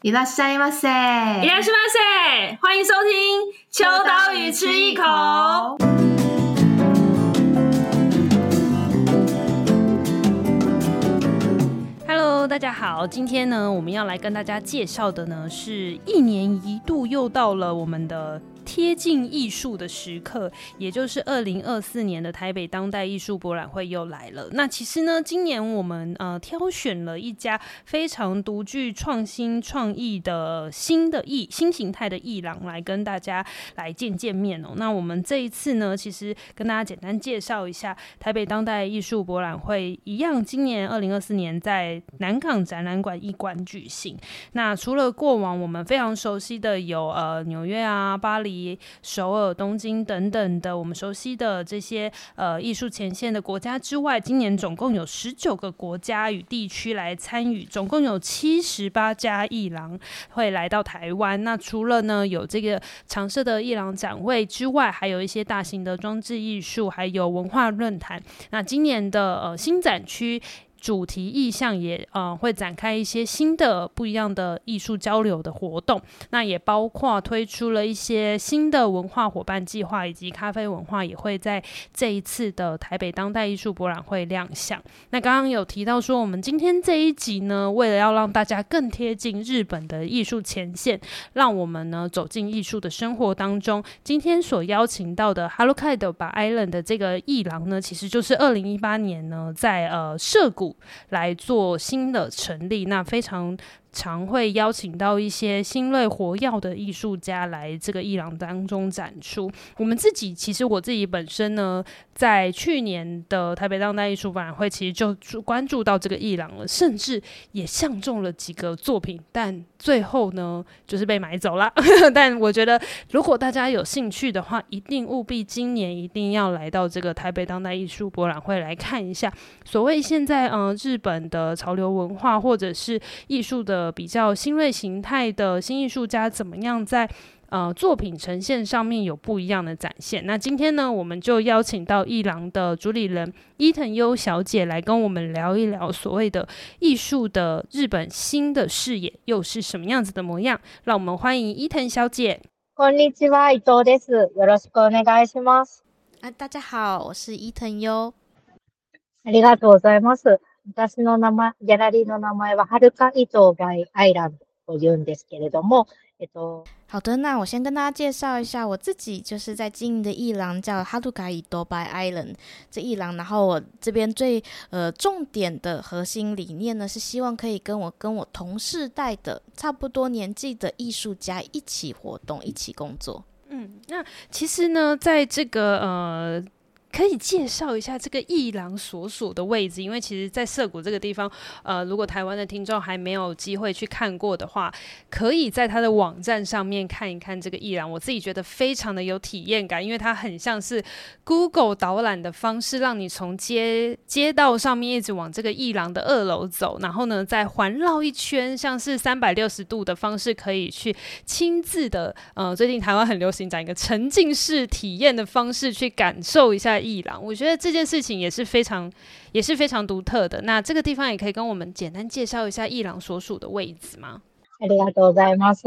いらっしゃいませ， いらっしゃいませ，欢迎收听秋刀鱼吃一口。Hello， 大家好，今天呢，我们要来跟大家介绍的呢，是一年一度又到了我们的贴近艺术的时刻，也就是2024年的台北当代艺术博览会又来了。那其实呢，今年我们挑选了一家非常独具创新创意的新形态的艺廊来跟大家来见面哦。那我们这一次呢，其实跟大家简单介绍一下台北当代艺术博览会，一样今年2024年在南港展览馆艺馆举行。那除了过往我们非常熟悉的有纽约啊、巴黎、首尔、东京等等的我们熟悉的这些艺术前线的国家之外，今年总共有19个国家与地区来参与，总共有78家艺廊会来到台湾。那除了呢有这个常设的艺廊展位之外，还有一些大型的装置艺术，还有文化论坛。那今年的新展区主题意向也会展开一些新的不一样的艺术交流的活动，那也包括推出了一些新的文化伙伴计划，以及咖啡文化也会在这一次的台北当代艺术博览会亮相。那刚刚有提到说，我们今天这一集呢，为了要让大家更贴近日本的艺术前线，让我们呢走进艺术的生活当中，今天所邀请到的 Harukaidō by Island 的这个艺廊呢，其实就是2018年呢在涉谷来做新的成立，那非常常会邀请到一些新锐活跃的艺术家来这个艺廊当中展出。其实我自己本身呢，在去年的台北当代艺术博览会，其实就关注到这个艺廊了，甚至也相中了几个作品，但最后呢，就是被买走了。但我觉得，如果大家有兴趣的话，一定务必今年一定要来到这个台北当代艺术博览会来看一下。所谓现在日本的潮流文化，或者是艺术的比较新锐形态的新艺术家怎么样在作品呈现上面有不一样的展现。那今天呢，我们就邀请到艺廊的主理人伊藤优小姐来跟我们聊一聊所谓的艺术的日本新的视野又是什么样子的模样。让我们欢迎伊藤小姐。 こんにちは、伊藤です。よろしくお願いします。 大家好，我是伊藤优。 ありがとうございます。私のギャラリーの名前ははるか伊藤by Islandというんですけれども、 好的，那我先跟大家介绍一下我自己，就是在经营的艺廊叫 Harukaidō by Island 这艺廊，然后我这边最重点的核心理念呢，是希望可以跟我同世代的差不多年纪的艺术家一起活动，一起工作。 那其实呢，在这个可以介绍一下这个艺廊所属的位置，因为其实在涩谷这个地方如果台湾的听众还没有机会去看过的话，可以在他的网站上面看一看这个艺廊。我自己觉得非常的有体验感，因为它很像是 Google 导览的方式，让你从街道上面一直往这个艺廊的2楼走，然后呢再环绕一圈，像是360度的方式，可以去亲自的最近台湾很流行讲一个沉浸式体验的方式去感受一下艺廊。我觉得这件事情也是非常独特的。那这个地方也可以跟我们简单介绍一下艺廊所属的位置吗？ ありがとうございます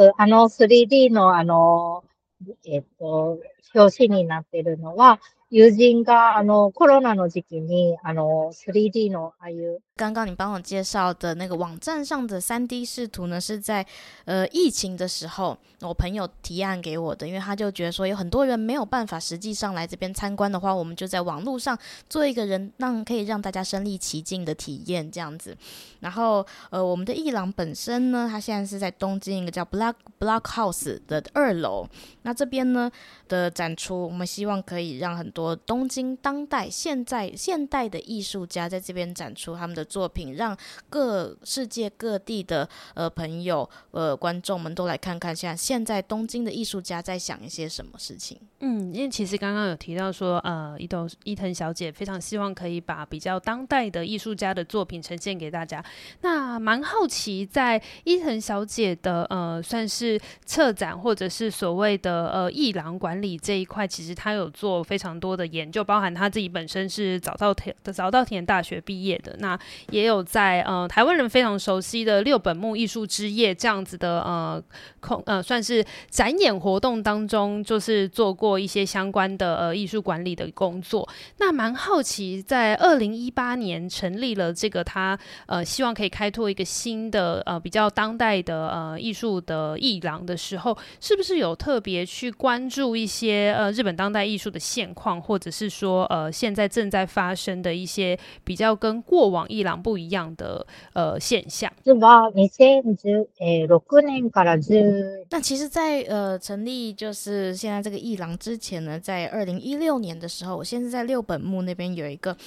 。3D の表紙になっているのは、友人がコロナの時期に3D のああいう刚刚你帮我介绍的那个网站上的 3D 视图呢，是在疫情的时候我朋友提案给我的，因为他就觉得说有很多人没有办法实际上来这边参观的话，我们就在网络上做一个可以让大家身临其境的体验这样子。然后我们的艺廊本身呢，它现在是在东京一个叫 Blockhouse 的2楼。那这边呢的展出，我们希望可以让很多东京当代现代的艺术家在这边展出他们的作品，让世界各地的朋友观众们都来看看现在东京的艺术家在想一些什么事情。 因为其实刚刚有提到说伊藤小姐非常希望可以把比较当代的艺术家的作品呈现给大家。那蛮好奇在伊藤小姐的算是策展或者是所谓的艺廊管理这一块，其实她有做非常多的研究，包含她自己本身是早稻田大学毕业的，那也有在台湾人非常熟悉的六本木艺术之夜这样子的算是展演活动当中，就是做过一些相关的艺术管理的工作。那蛮好奇，在2018年成立了这个他希望可以开拓一个新的比较当代的艺术的艺廊的时候，是不是有特别去关注一些日本当代艺术的现况，或者是说现在正在发生的一些比较跟过往艺廊不一样的现象？ 実は2016年から10 那其实在成立就是现在这个艺廊之前呢，在2016年的时候，我现在在六本木那边有一个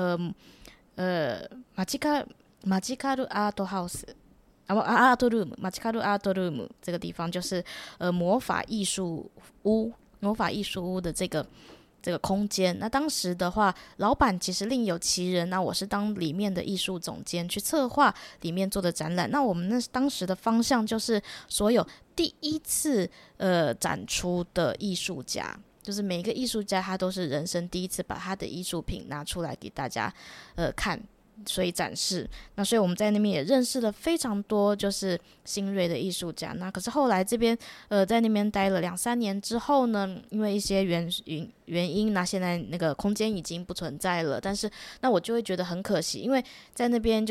マジカルアートハウス。アートルーム，マジカルアートルーム这个地方就是魔法艺术屋的这个空间。那当时的话，老板其实另有其人，那我是当里面的艺术总监去策划里面做的展览。那我们当时的方向就是所有第一次展出的艺术家，就是每一个艺术家他都是人生第一次把他的艺术品拿出来给大家看，所以展示。那所以我们在那边也认识了非常多就是新锐的艺术家。那可是后来这边在那边待了2-3年之后呢，因为一些原因，那现在那个空间已经不存在了。但是那我就会觉得很可惜，因为在那边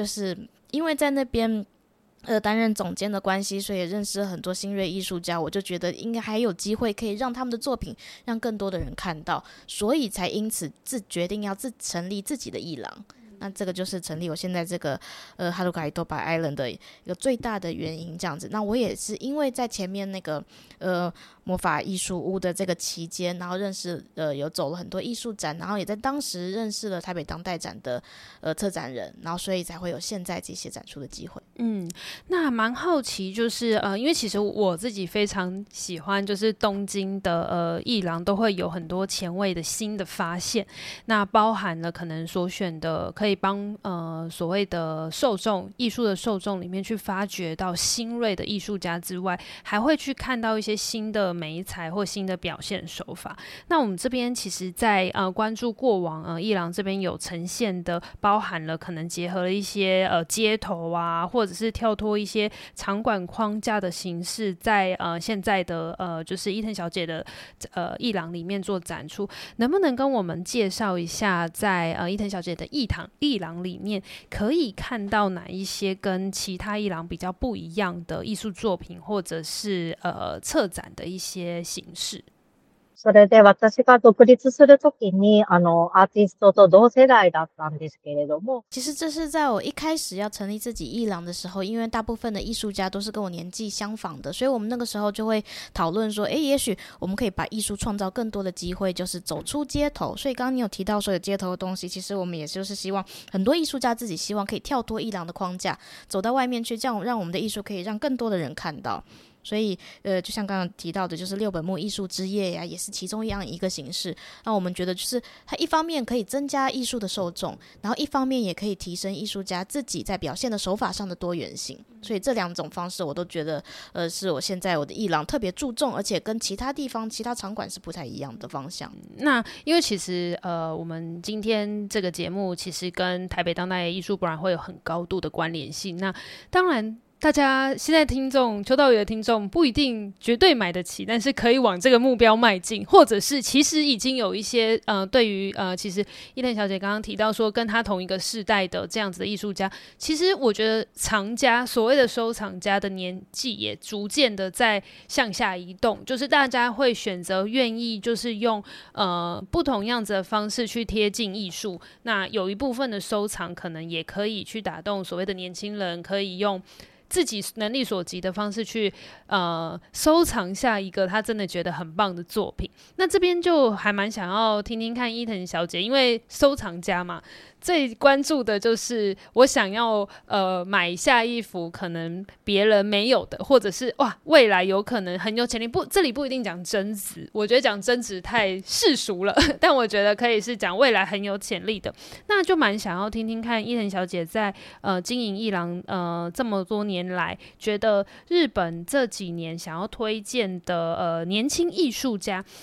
担任总监的关系，所以也认识了很多新锐艺术家。我就觉得应该还有机会可以让他们的作品让更多的人看到，所以才因此决定要成立自己的艺廊。那这个就是成立我现在这个Haruka Itoba Island 的一个最大的原因，这样子。那我也是因为在前面那个魔法艺术屋的这个期间，然后认识有走了很多艺术展，然后也在当时认识了台北当代展的策展人，然后所以才会有现在这些展出的机会。 那蛮好奇，就是因为其实我自己非常喜欢，就是东京的艺廊都会有很多前卫的新的发现，那包含了可能所选的可以帮所谓的受众艺术的受众里面去发掘到新锐的艺术家之外，还会去看到一些新的媒材或新的表现手法。那我们这边其实在关注过往艺廊这边有呈现的，包含了可能结合了一些街头啊，或者是跳脱一些场馆框架的形式，在现在的就是伊藤小姐的艺廊里面做展出。能不能跟我们介绍一下，在伊藤小姐的艺廊里面可以看到哪一些跟其他艺廊比较不一样的艺术作品，或者是策展的一些形式？ それで私が独立するときに、アーティストと同世代だったんですけれども， 其实这是在我一开始要成立自己艺廊的时候，因为大部分的艺术家都是跟我年纪相仿的，所以我们那个时候就会讨论说，也许我们可以把艺术创造更多的机会，就是走出街头。所以刚刚你有提到说有街头的东西，其实我们也就是希望很多艺术家自己希望可以跳脱艺廊的框架，走到外面去，这样让我们的艺术可以让更多的人看到。所以就像刚刚提到的，就是六本木艺术之夜呀，也是其中一个形式。那我们觉得就是它一方面可以增加艺术的受众，然后一方面也可以提升艺术家自己在表现的手法上的多元性。所以这2种方式我都觉得是我现在我的艺廊特别注重，而且跟其他地方其他场馆是不太一样的方向。 那因为其实我们今天这个节目其实跟台北当代艺术博览会有很高度的关联性。那当然大家现在听众秋刀鱼的听众不一定绝对买得起，但是可以往这个目标迈进，或者是其实已经有一些对于其实伊藤小姐刚刚提到说跟她同一个世代的这样子的艺术家，其实我觉得藏家所谓的收藏家的年纪也逐渐的在向下移动，就是大家会选择愿意就是用不同样子的方式去贴近艺术。那有一部分的收藏可能也可以去打动所谓的年轻人，可以用自己能力所及的方式去收藏下一个他真的觉得很棒的作品。那这边就还蛮想要听听看伊藤小姐，因为收藏家嘛，最关注的就是我想要买下一幅可能别人没有的，或者是哇未来有可能很有潜力。这里不一定讲真值，我觉得讲真值太世俗了但我觉得可以是讲未来很有潜力的。那就蛮想要听听看伊藤小姐在经营艺廊这么多年来，觉得日本这几年想要推荐的年轻艺术家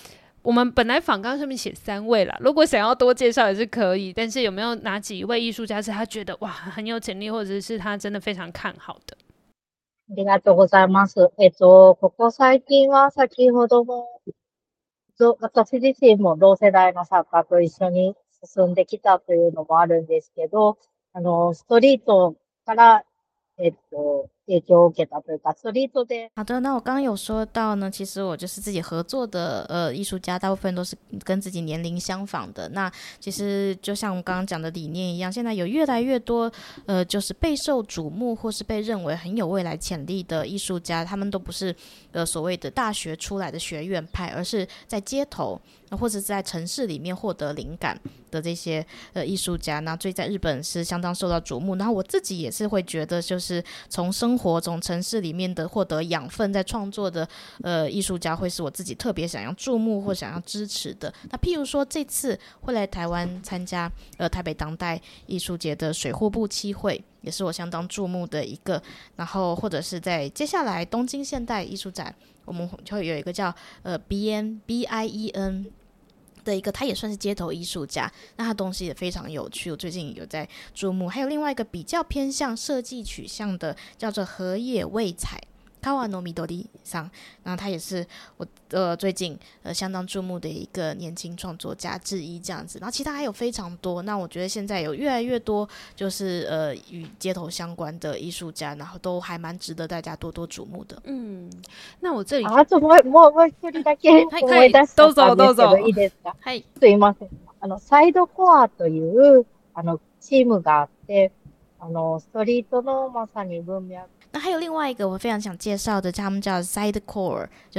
我们本来访纲上面写3位啦，如果想要多介绍也是可以，但是有没有哪几位艺术家是他觉得哇很有潜力，或者是他真的非常看好的？ ありがとうございます。ここ最近は先ほども、私自身も同世代の作家と一緒に進んできたというのもあるんですけど、ストリートから、影響を受けたというか、ストリートで。 好的，那我刚刚有说到呢，其实我就是自己合作的艺术家，大部分都是跟自己年龄相仿的。那其实就像我们刚刚讲的理念一样，现在有越来越多就是备受瞩目或是被认为很有未来潜力的艺术家，他们都不是所谓的大学出来的学院派，而是在街头或者是在城市里面获得灵感的这些艺术家，那所以在日本是相当受到瞩目。然后我自己也是会觉得，就是从生活从城市里面的获得养分在创作的艺术家，会是我自己特别想要注目或想要支持的。那譬如说这次会来台湾参加台北当代艺术节的水户部七会，也是我相当注目的一个。然后或者是在接下来东京现代艺术展，我们会有一个叫BIEN的一个，他也算是街头艺术家，那他东西也非常有趣，我最近有在注目。还有另外一个比较偏向设计取向的，叫做河野未彩川野緑さん，然后他也是我最近相当注目的一个年轻创作家之一这样子。然后其他还有非常多，那我觉得现在有越来越多就是与街头相关的艺术家，然後都还蛮值得大家多多瞩目的。 那我这里もう一人だけ思い出したんですけどいいですか？ はい。 すいません。サイドコアというチームがあって、ストリートのまさに文脈。 那还有另外一个我非常想介绍的，他们叫 Sidecore， 就是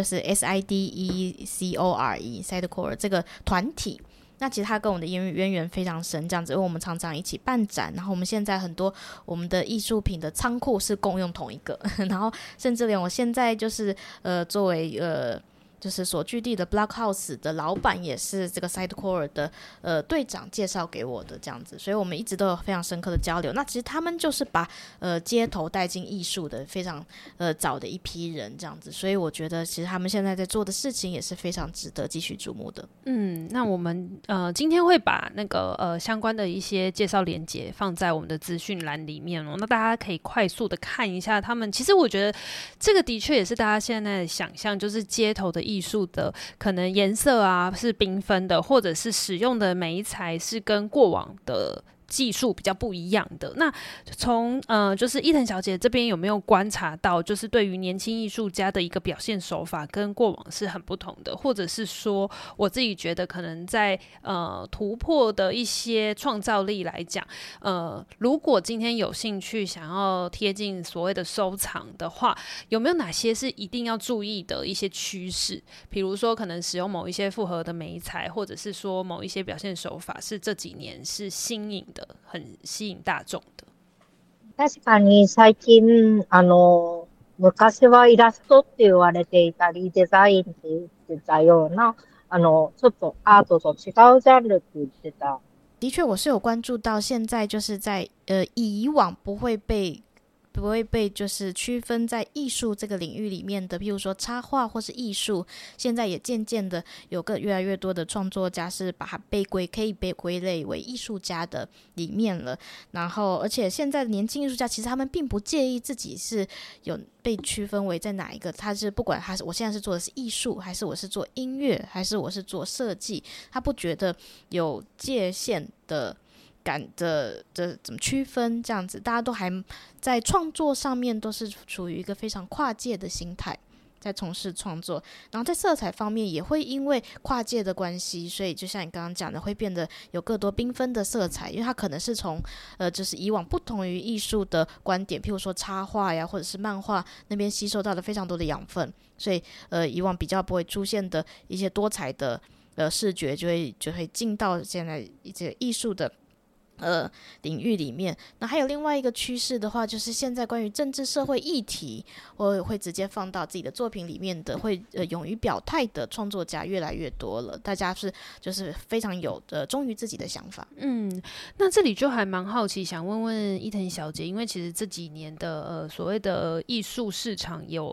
SIDECORE Sidecore 这个团体。那其实它跟我们的渊源非常深，这样子，因为我们常常一起办展，然后我们现在很多我们的艺术品的仓库是共用同一个，然后甚至连我现在就是作为就是所居地的 Blockhouse 的老板也是这个 Sidecore 的队长介绍给我的这样子，所以我们一直都有非常深刻的交流。那其实他们就是把街头带进艺术的非常早的一批人这样子，所以我觉得其实他们现在在做的事情也是非常值得继续瞩目的。 那我们今天会把那个相关的一些介绍连结放在我们的资讯栏里面哦，那大家可以快速的看一下他们。其实我觉得这个的确也是大家现在的想象，就是街头的艺术的可能颜色啊是缤纷的，或者是使用的媒材是跟过往的技术比较不一样的。那从就是伊藤小姐这边有没有观察到，就是对于年轻艺术家的一个表现手法跟过往是很不同的，或者是说我自己觉得可能在突破的一些创造力来讲，如果今天有兴趣想要贴近所谓的收藏的话，有没有哪些是一定要注意的一些趋势？比如说可能使用某一些复合的媒材，或者是说某一些表现手法是这几年是新颖的，很吸引大众的。 確かに最近、昔はイラストって言われていたり、デザインって言ってたような、ちょっとアートと違うジャンルって言ってた。 的确，我是有关注到，现在就是在以往不会被就是区分在艺术这个领域里面的，譬如说插画或是艺术，现在也渐渐的有个越来越多的创作家是把它可以被归类为艺术家的里面了。然后而且现在的年轻艺术家其实他们并不介意自己是有被区分为在哪一个，他是不管我现在是做的是艺术，还是我是做音乐，还是我是做设计，他不觉得有界限的怎么区分这样子，大家都还在创作上面都是处于一个非常跨界的心态在从事创作。然后在色彩方面也会因为跨界的关系，所以就像你刚刚讲的，会变得有更多缤纷的色彩，因为它可能是从就是以往不同于艺术的观点，譬如说插画呀或者是漫画那边吸收到了非常多的养分，所以以往比较不会出现的一些多彩的视觉就会进到现在这个艺术的领域里面。那还有另外一个趋势的话，就是现在关于政治社会议题会直接放到自己的作品里面的，会勇于表态的创作家越来越多了，大家就是非常有忠于自己的想法。 那这里就还蛮好奇，想问问伊藤小姐，因为其实这几年的所谓的艺术市场有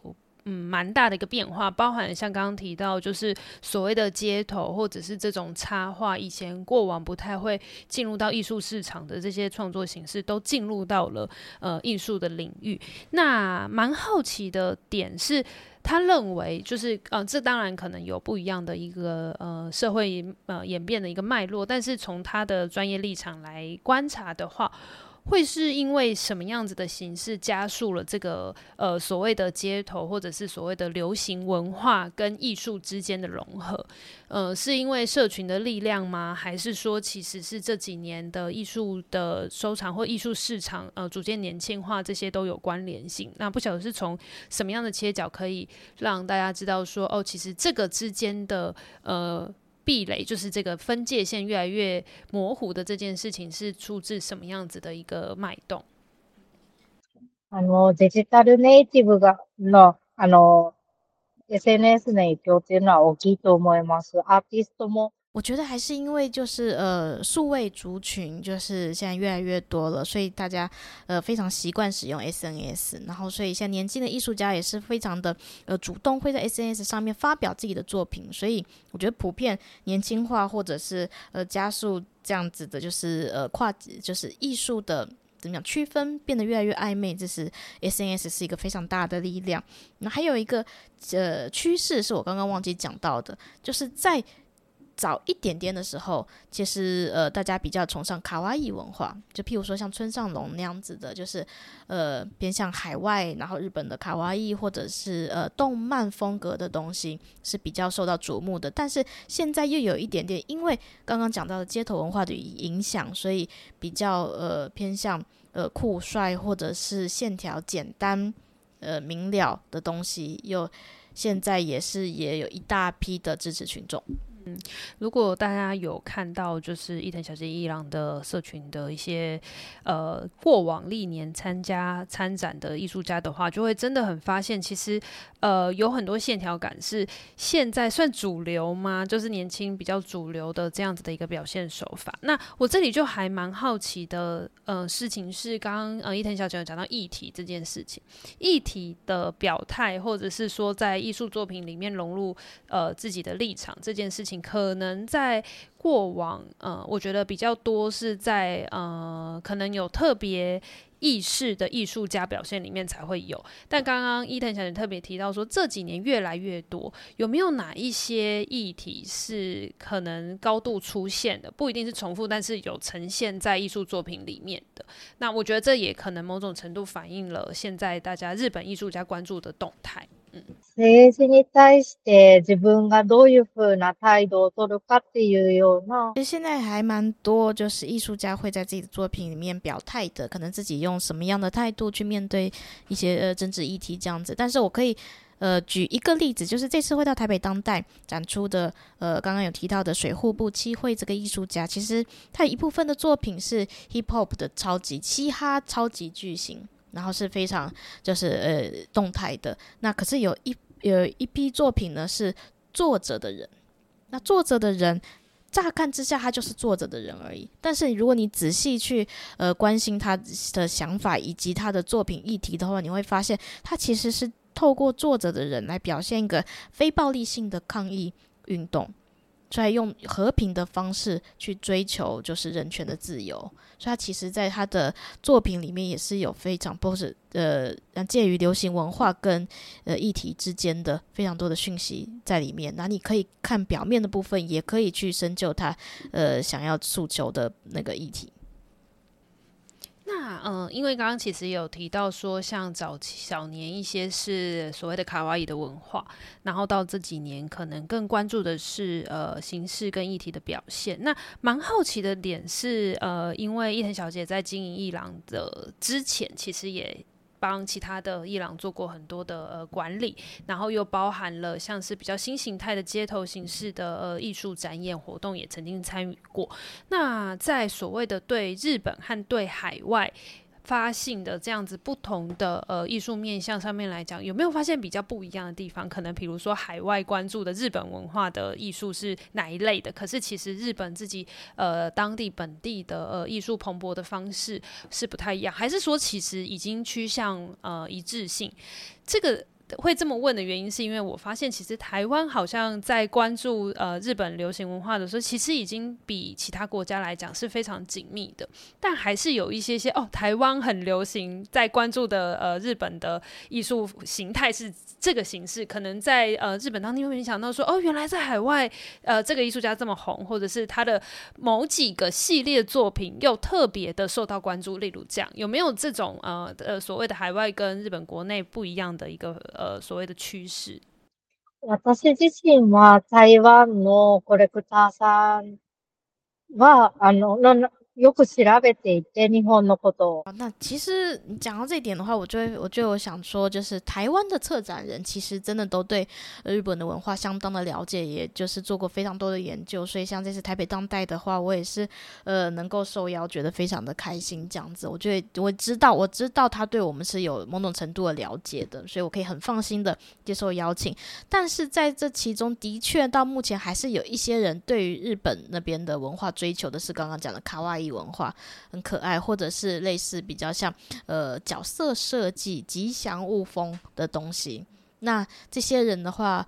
蛮大的一个变化，包含像刚刚提到，就是所谓的街头或者是这种插画，以前过往不太会进入到艺术市场的这些创作形式，都进入到了艺术的领域。那蛮好奇的点是，他认为就是这当然可能有不一样的一个社会演变的一个脉络，但是从他的专业立场来观察的话，会是因为什么样子的形式加速了这个所谓的街头或者是所谓的流行文化跟艺术之间的融合？是因为社群的力量吗？还是说其实是这几年的艺术的收藏或艺术市场逐渐年轻化，这些都有关联性？那不晓得是从什么样的切角可以让大家知道说，其实这个之间的壁垒，就是这个分界线越来越模糊的这件事情，是出自什么样子的一个脉动？ デジタルネイティブの、SNS の影響っていうのは大きいと思います。アーティストも我觉得还是因为就是数位族群就是现在越来越多了，所以大家非常习惯使用 SNS， 然后所以像年轻的艺术家也是非常的主动会在 SNS 上面发表自己的作品，所以我觉得普遍年轻化或者是加速这样子的，就是就是艺术的怎么讲区分变得越来越暧昧，这是 SNS 是一个非常大的力量。那还有一个趋势是我刚刚忘记讲到的，就是在早一点点的时候，其实大家比较崇尚卡哇伊文化，就譬如说像村上隆那样子的，就是偏向海外，然后日本的卡哇伊或者是动漫风格的东西是比较受到瞩目的。但是现在又有一点点，因为刚刚讲到的街头文化的影响，所以比较偏向酷帅或者是线条简单明了的东西，现在也有一大批的支持群众。 如果大家有看到就是伊藤小姐伊朗的社群的一些过往历年参展的艺术家的话，就会真的很发现其实有很多线条感是现在算主流吗？就是年轻比较主流的这样子的一个表现手法。那我这里就还蛮好奇的事情是，刚刚伊藤小姐有讲到议题这件事情，议题的表态或者是说在艺术作品里面融入自己的立场这件事情，可能在过往我觉得比较多是在可能有特别意识的艺术家表现里面才会有，但刚刚伊藤小姐特别提到说这几年越来越多，有没有哪一些议题是可能高度出现的，不一定是重复，但是有呈现在艺术作品里面的？那我觉得这也可能某种程度反映了现在大家日本艺术家关注的动态。 政治に対して自分がどういうふうな態度を取るかっていうような。 其实现在还蛮多就是艺术家会在自己的作品里面表态的，可能自己用什么样的态度去面对一些政治议题这样子。但是我可以举一个例子，就是这次会到台北当代展出的刚刚有提到的水户部七惠这个艺术家，其实他有一部分的作品是 hip hop 的嘻哈超级巨星，然后是非常就是动态的。那可是有一批作品呢是作者的人，那作者的人乍看之下他就是作者的人而已，但是如果你仔细去关心他的想法以及他的作品议题的话，你会发现他其实是透过作者的人来表现一个非暴力性的抗议运动，所以用和平的方式去追求就是人权的自由。所以他其实在他的作品里面也是有非常不是介于流行文化跟议题之间的非常多的讯息在里面。那你可以看表面的部分，也可以去深究他想要诉求的那个议题。 那因为刚刚其实也有提到说，像小年一些是所谓的卡哇伊的文化，然后到这几年可能更关注的是形式跟议题的表现。那蛮好奇的点是因为伊藤小姐在经营艺廊的之前，其实也帮其他的艺廊做过很多的管理，然后又包含了像是比较新形态的街头形式的艺术展演活动也曾经参与过。那在所谓的对日本和对海外发信的这样子不同的艺术面向上面来讲，有没有发现比较不一样的地方？可能比如说海外关注的日本文化的艺术是哪一类的，可是其实日本自己当地本地的艺术蓬勃的方式是不太一样，还是说其实已经趋向一致性？ 会这么问的原因，是因为我发现其实台湾好像在关注日本流行文化的时候，其实已经比其他国家来讲是非常紧密的，但还是有一些台湾很流行在关注的日本的艺术形态是这个形式，可能在日本当地会没想到说原来在海外这个艺术家这么红，或者是他的某几个系列作品又特别的受到关注，例如这样有没有这种所谓的海外跟日本国内不一样的一个所谓的趋势？ 私自身は台湾のコレクターさんは、よく調べていて、日本のことを。 那其实你讲到这一点的话，我就想说，就是台湾的策展人其实真的都对日本的文化相当的了解，也就是做过非常多的研究，所以像这次台北当代的话，我也是能够受邀，觉得非常的开心这样子。我觉得我知道他对我们是有某种程度的了解的，所以我可以很放心的接受邀请。但是在这其中，的确到目前还是有一些人对于日本那边的文化追求的是刚刚讲的卡哇伊文化，很可爱，或者是类似比较像角色设计、吉祥物风的东西。那这些人的话，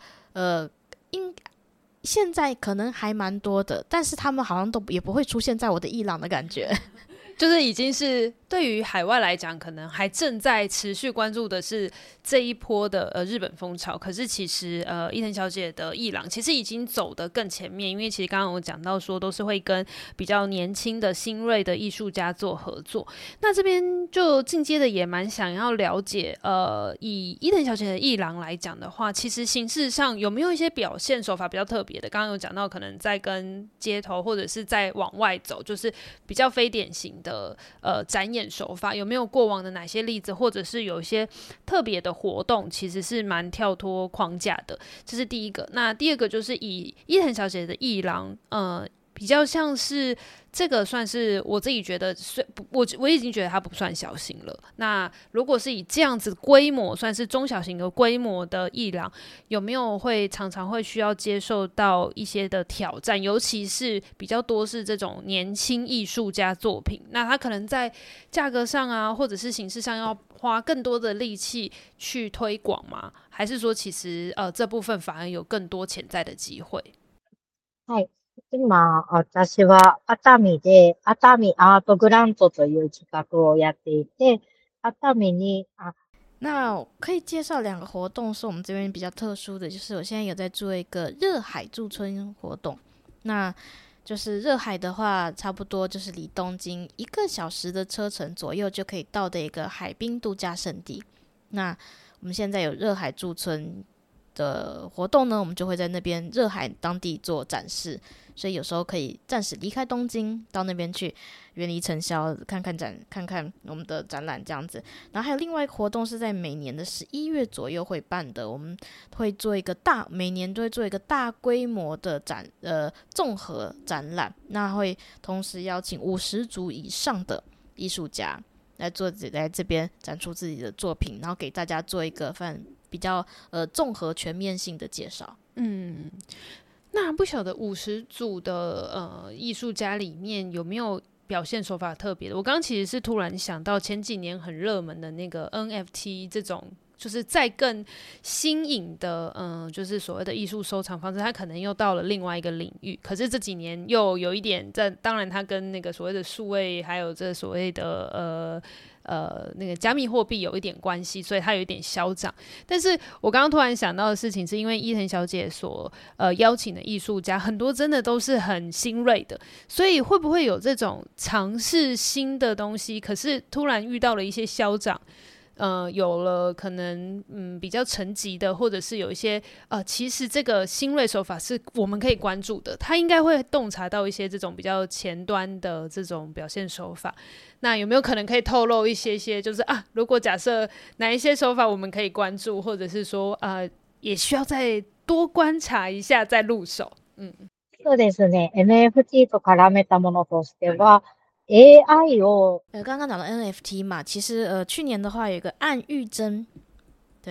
现在可能还蛮多的，但是他们好像也不会出现在我的艺廊的感觉。 就是已经是对于海外来讲，可能还正在持续关注的是这一波的日本风潮。可是其实伊藤小姐的艺廊其实已经走得更前面，因为其实刚刚我讲到说都是会跟比较年轻的新锐的艺术家做合作。那这边就进阶的也蛮想要了解，以伊藤小姐的艺廊来讲的话，其实形式上有没有一些表现手法比较特别的？刚刚有讲到可能在跟街头或者是在往外走，就是比较非典型的展演手法，有没有过往的哪些例子，或者是有一些特别的活动其实是蛮跳脱框架的？这是第一个。那第二个就是以伊藤小姐的艺廊比较像是这个算是我自己觉得我已经觉得它不算小型了。那如果是以这样子规模算是中小型的规模的艺廊，有没有常常会需要接受到一些的挑战，尤其是比较多是这种年轻艺术家作品，那它可能在价格上啊或者是形式上要花更多的力气去推广吗？还是说其实这部分反而有更多潜在的机会？ はい。今、私は熱海で、熱海アートグラントという企画をやっていて、熱海に、 那可以介绍2个活动是我们这边比较特殊的，就是我现在有在做一个热海驻村活动。那就是热海的话，差不多就是离东京1个小时的车程左右就可以到的一个海滨度假胜地。那我们现在有热海驻村的活动呢，我们就会在那边热海当地做展示，所以有时候可以暂时离开东京，到那边去远离尘嚣，看看我们的展览这样子。然后还有另外一个活动是在每年的11月左右会办的，我们会做一个每年都会做一个大规模的综合展览，那会同时邀请50组以上的艺术家来这边展出自己的作品，然后给大家做一个比较综合全面性的介绍。 那不晓得50组的艺术家里面有没有表现手法特别的？我刚刚其实是突然想到前几年很热门的那个 NFT 这种，就是再更新颖的就是所谓的艺术收藏方式，它可能又到了另外一个领域。可是这几年又有一点当然它跟那个所谓的数位还有这所谓的那个加密货币有一点关系，所以它有一点消长。但是我刚刚突然想到的事情，是因为伊藤小姐所邀请的艺术家很多真的都是很新锐的，所以会不会有这种尝试新的东西，可是突然遇到了一些消长？有了可能比较沉寂的，或者是有一些其实这个新锐手法是我们可以关注的，他应该会洞察到一些这种比较前端的这种表现手法。那有没有可能可以透露一些就是如果假设哪一些手法我们可以关注，或者是说也需要再多观察一下再入手？ そうですね。NFT と絡めたものとしては、AI 刚刚讲的 NFT 嘛，其实去年的话有一个暗喻真，对，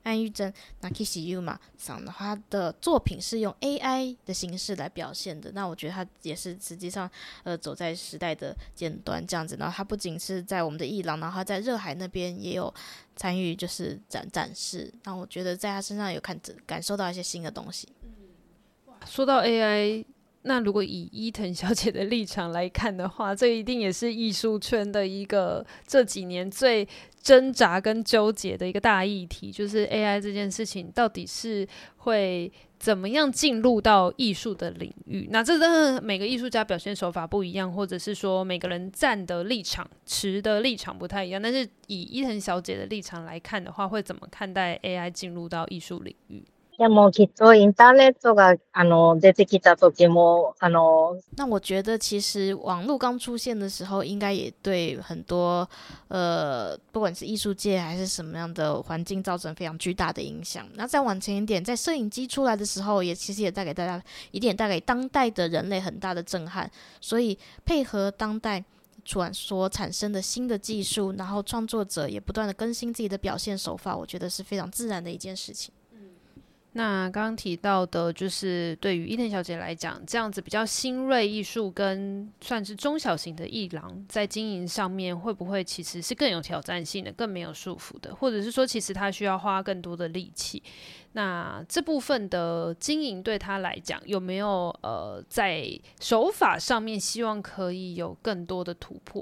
安玉珍 Nakishi Yuma 桑的他的作品是用 AI 的形式来表现的，那我觉得他也是实际上走在时代的尖端这样子。然后他不仅是在我们的艺廊，然后他在热海那边也有参与就是展示，那我觉得在他身上有感受到一些新的东西。 说到 AI， 那如果以伊藤小姐的立场来看的话，这一定也是艺术圈的一个这几年最挣扎跟纠结的一个大议题，就是 AI 这件事情到底是会怎么样进入到艺术的领域。那这真的每个艺术家表现手法不一样，或者是说每个人站的立场持的立场不太一样，但是以伊藤小姐的立场来看的话，会怎么看待 AI 進入到艺术领域？ でもきっとインターネットが出てきた時も那我觉得其实网络刚出现的时候，应该也对很多不管是艺术界还是什么样的环境造成非常巨大的影响。那再往前一点，在摄影机出来的时候，其实也带给大家带给当代的人类很大的震撼。所以配合当代所产生的新的技术，然后创作者也不断的更新自己的表现手法，我觉得是非常自然的一件事情。 那刚刚提到的就是对于伊藤小姐来讲，这样子比较新锐艺术跟算是中小型的艺廊在经营上面，会不会其实是更有挑战性的，更没有束缚的，或者是说其实她需要花更多的力气？那这部分的经营对她来讲，有没有在手法上面希望可以有更多的突破？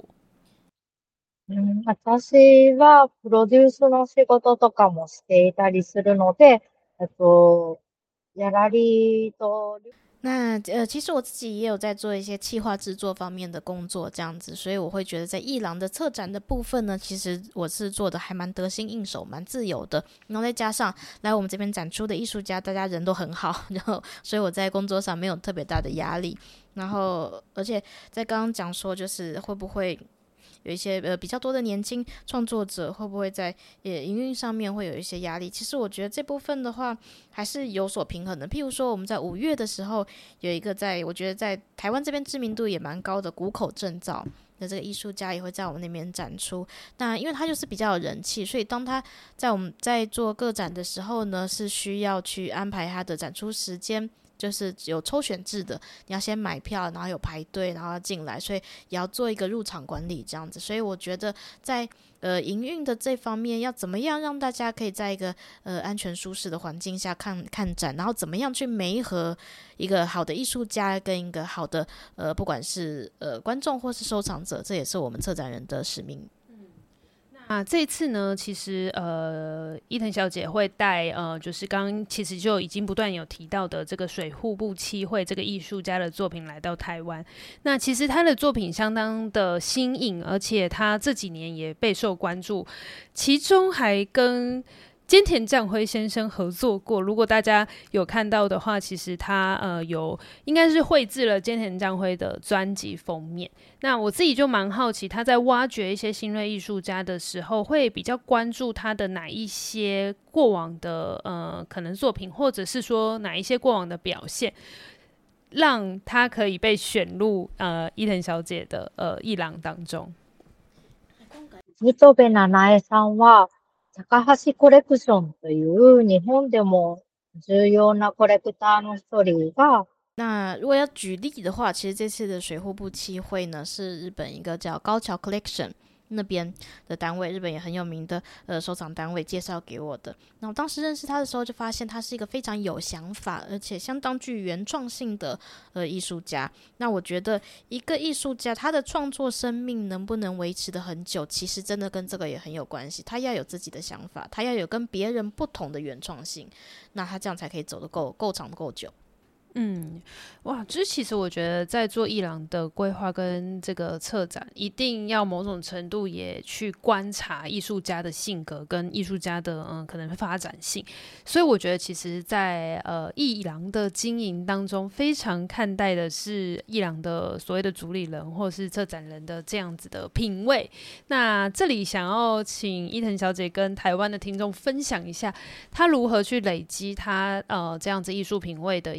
私はプロデュースの仕事とかもしていたりするので、ギャラリーと那其实我自己也有在做一些企划制作方面的工作，这样子，所以我会觉得在艺廊的策展的部分呢，其实我是做的还蛮得心应手，蛮自由的。然后再加上来我们这边展出的艺术家，大家人都很好，然后所以我在工作上没有特别大的压力。然后而且在刚刚讲说，就是会不会有一些比较多的年轻创作者会不会在营运上面会有一些压力？其实我觉得这部分的话还是有所平衡的。譬如说我们在5月的时候有一个我觉得在台湾这边知名度也蛮高的谷口正造的这个艺术家也会在我们那边展出。那因为他就是比较有人气，所以当他在我们在做个展的时候呢，是需要去安排他的展出时间，就是有抽选制的，你要先买票，然后有排队，然后要进来，所以也要做一个入场管理这样子。所以我觉得在营运的这方面，要怎么样让大家可以在一个安全舒适的环境下看展，然后怎么样去媒合一个好的艺术家跟一个好的不管是观众或是收藏者，这也是我们策展人的使命。 那这一次呢，其实伊藤小姐会带就是刚刚其实就已经不断有提到的这个水户部七惠这个艺术家的作品来到台湾。那其实他的作品相当的新颖，而且他这几年也备受关注，其中还跟菅田将晖先生合作过。如果大家有看到的话，其实他应该是绘制了菅田将晖的专辑封面。那我自己就蛮好奇，他在挖掘一些新锐艺术家的时候，会比较关注他的哪一些过往的可能作品，或者是说哪一些过往的表现，让他可以被选入伊藤小姐的艺廊当中。 水戸部七重さんは高橋コレクションという日本でも重要なコレクターの一人が那如果要举例的话，其实这次的水户部七惠呢，是日本一个叫高桥 Collection 那边的单位，日本也很有名的收藏单位介绍给我的。那我当时认识他的时候，就发现他是一个非常有想法，而且相当具原创性的艺术家。那我觉得一个艺术家他的创作生命能不能维持得很久，其实真的跟这个也很有关系。他要有自己的想法，他要有跟别人不同的原创性，那他这样才可以走得够长够久。 哇，就是其实我觉得在做艺廊的规划跟这个策展，一定要某种程度也去观察艺术家的性格跟艺术家的可能发展性。所以我觉得其实在艺廊的经营当中，非常看待的是艺廊的所谓的主理人或是策展人的这样子的品味。那这里想要请伊藤小姐跟台湾的听众分享一下，她如何去累积她这样子艺术品味的一个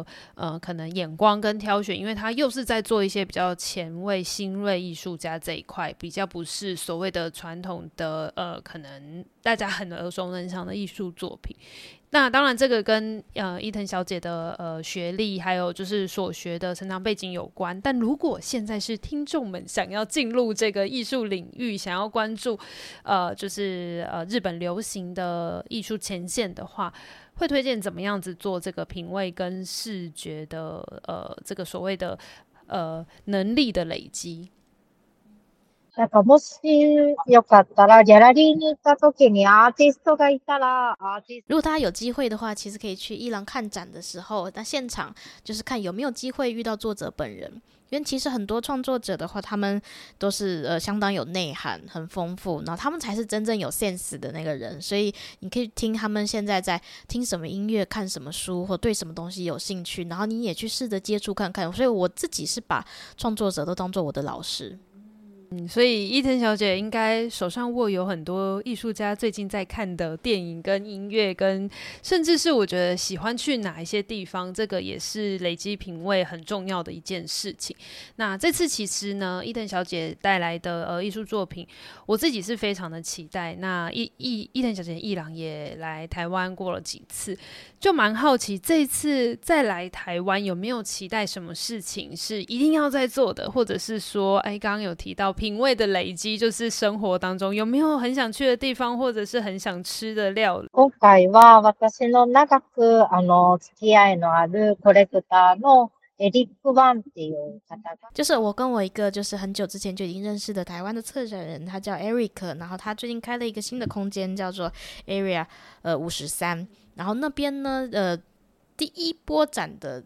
的可能眼光跟挑选，因为他又是在做一些比较前卫新锐艺术家这一块，比较不是所谓的传统的可能大家很耳熟能详的艺术作品。那当然，这个跟伊藤小姐的学历，还有就是所学的成长背景有关。但如果现在是听众们想要进入这个艺术领域，想要关注就是日本流行的艺术前线的话，会推荐怎么样子做这个品味跟视觉的这个所谓的能力的累积。 なんかもしよかったら、ギャラリーに行った時にアーティストがいたら、アーティスト如果大家有机会的话，其实可以去伊朗看展的时候，那现场就是看有没有机会遇到作者本人。因为其实很多创作者的话，他们都是相当有内涵、很丰富，然后他们才是真正有 sense 的那个人。所以你可以听他们现在在听什么音乐、看什么书，或对什么东西有兴趣，然后你也去试着接触看看。所以我自己是把创作者都当做我的老师。 所以伊藤小姐应该手上握有很多艺术家最近在看的电影跟音乐，跟甚至是我觉得喜欢去哪一些地方，这个也是累积品味很重要的一件事情。那这次其实呢，伊藤小姐带来的艺术作品，我自己是非常的期待。那伊藤小姐伊朗也来台湾过了几次，就蛮好奇这一次再来台湾有没有期待什么事情是一定要在做的，或者是说刚刚有提到品味的累积，就是生活当中有没有很想去的地方，或者是很想吃的料理。 今回は私の長く付き合いのあるコレクターのエリック・ワンっていう方が， 就是我跟我一个就是很久之前就已经认识的台湾的策展人，他叫 Eric， 然后他最近开了一个新的空间叫做 Area 53，然后那边呢第一波展的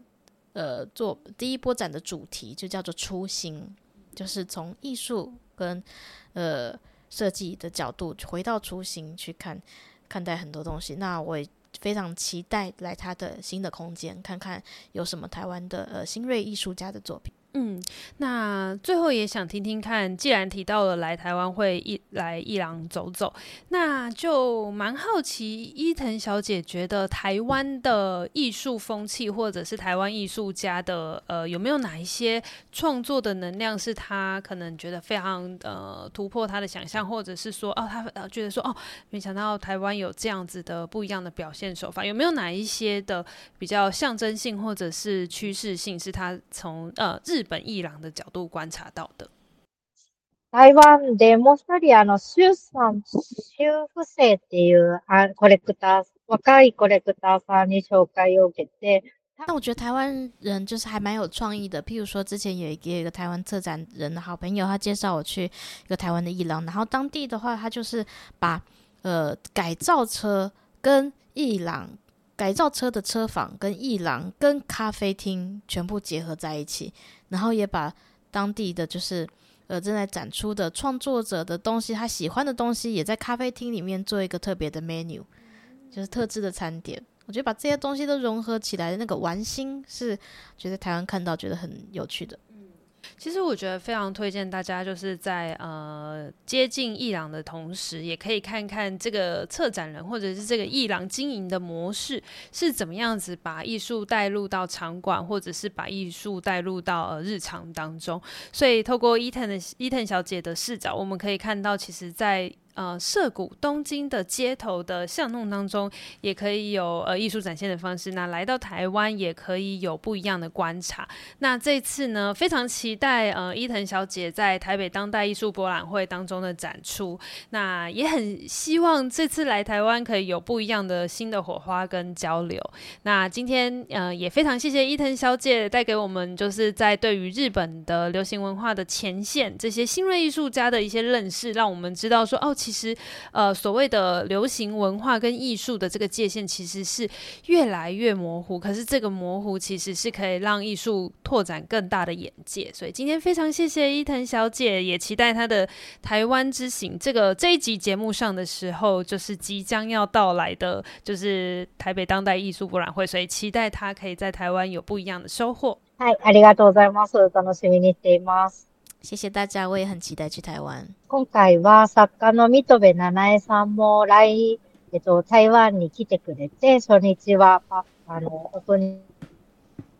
主题就叫做初心，就是从艺术跟设计的角度回到初心去看待很多东西。那我也非常期待来他的新的空间，看看有什么台湾的新锐艺术家的作品。 那最后也想听听看，既然提到了来台湾会来伊朗走走，那就蛮好奇伊藤小姐觉得台湾的艺术风气，或者是台湾艺术家的有没有哪一些创作的能量是她可能觉得非常突破她的想象，或者是说她觉得说没想到台湾有这样子的不一样的表现手法，有没有哪一些的比较象征性或者是趋势性是她从日本伊朗的角度观察到的？ 台湾でもう一人周不正っていうコレクター、若いコレクターさんに紹介を受けて。 但我觉得台湾人就是还蛮有创意的，譬如说之前有一个台湾策展人的好朋友，他介绍我去一个台湾的伊朗，然后当地的话，他就是把改造车跟伊朗改造车的车坊跟艺廊跟咖啡厅全部结合在一起，然后也把当地的就是正在展出的创作者的东西，他喜欢的东西也在咖啡厅里面做一个特别的 menu， 就是特制的餐点。我觉得把这些东西都融合起来的那个玩心，是觉得台湾看到觉得很有趣的。 其实我觉得非常推荐大家，就是在接近艺廊的同时，也可以看看这个策展人或者是这个艺廊经营的模式是怎么样子把艺术带入到场馆，或者是把艺术带入到日常当中。所以透过伊藤小姐的视角，我们可以看到，其实在涩谷东京的街头的巷弄当中，也可以有艺术展现的方式。那来到台湾也可以有不一样的观察。那这次呢，非常期待伊藤小姐在台北当代艺术博览会当中的展出。那也很希望这次来台湾可以有不一样的新的火花跟交流。那今天也非常谢谢伊藤小姐带给我们，就是在对于日本的流行文化的前线这些新锐艺术家的一些认识，让我们知道说其实所谓的流行文化跟艺术的这个界限其实是越来越模糊，可是这个模糊其实是可以让艺术拓展更大的眼界。所以今天非常谢谢伊藤小姐，也期待她的台湾之行。这一集节目上的时候，就是即将要到来的就是台北当代艺术博览会，所以期待她可以在台湾有不一样的收获。 はい、ありがとうございます。楽しみにしています。 谢谢大家，我也很期待去台湾。 今回は作家の水戸部七重さんも台湾に来てくれて、初日はオープニング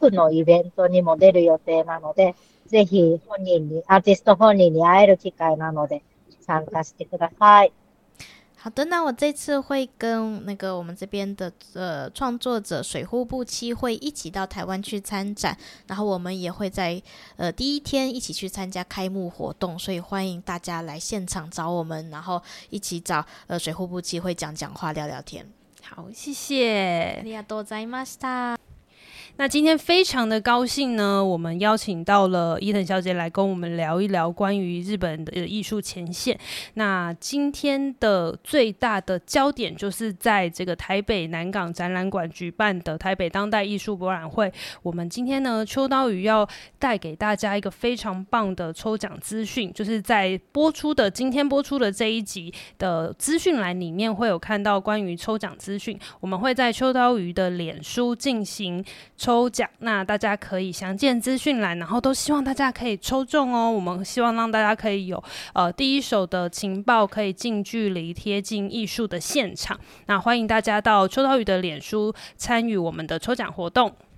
クのイベントにも出る予定なので、ぜひアーティスト本人に会える機会なので、参加してください。 好的，那我这次会跟那个我们这边的创作者水户部七会一起到台湾去参展，然后我们也会在第一天一起去参加开幕活动，所以欢迎大家来现场找我们，然后一起找水户部七会讲话聊聊天。 好，谢谢。 ありがとうございました。 那今天非常的高兴呢，我们邀请到了伊藤小姐来跟我们聊一聊关于日本的艺术前线。那今天的最大的焦点就是在这个台北南港展览馆举办的台北当代艺术博览会。我们今天呢，秋刀鱼要带给大家一个非常棒的抽奖资讯，就是在今天播出的这一集的资讯栏里面会有看到关于抽奖资讯，我们会在秋刀鱼的脸书进行抽奖，那大家可以详见资讯栏，然后都希望大家可以抽中哦。我们希望让大家可以有第一手的情报，可以近距离贴近艺术的现场。那欢迎大家到秋刀鱼的脸书参与我们的抽奖活动。